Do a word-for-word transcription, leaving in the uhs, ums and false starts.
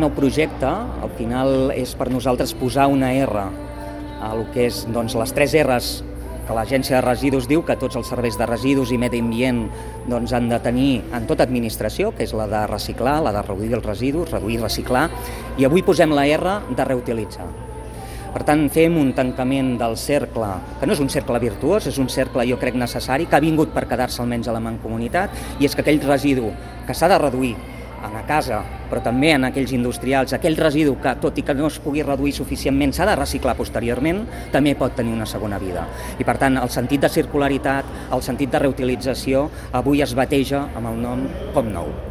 nou projecte, al final és per nosaltres posar una R a el que és doncs, les tres R's que l'Agència de Residus diu que tots els serveis de residus i medi ambient doncs, han de tenir en tota administració, que és la de reciclar, la de reduir els residus, reduir i reciclar, i avui posem la R de reutilitzar. Per tant, fem un tancament del cercle, que no és un cercle virtuós, és un cercle, jo crec, necessari, que ha vingut per quedar-se almenys a la mancomunitat, i és que aquell residu que s'ha de reduir a la casa, però també en aquells industrials, aquell residu que, tot i que no es pugui reduir suficientment, s'ha de reciclar posteriorment, també pot tenir una segona vida. I per tant, el sentit de circularitat, el sentit de reutilització, avui es bateja amb el nom Com Nou.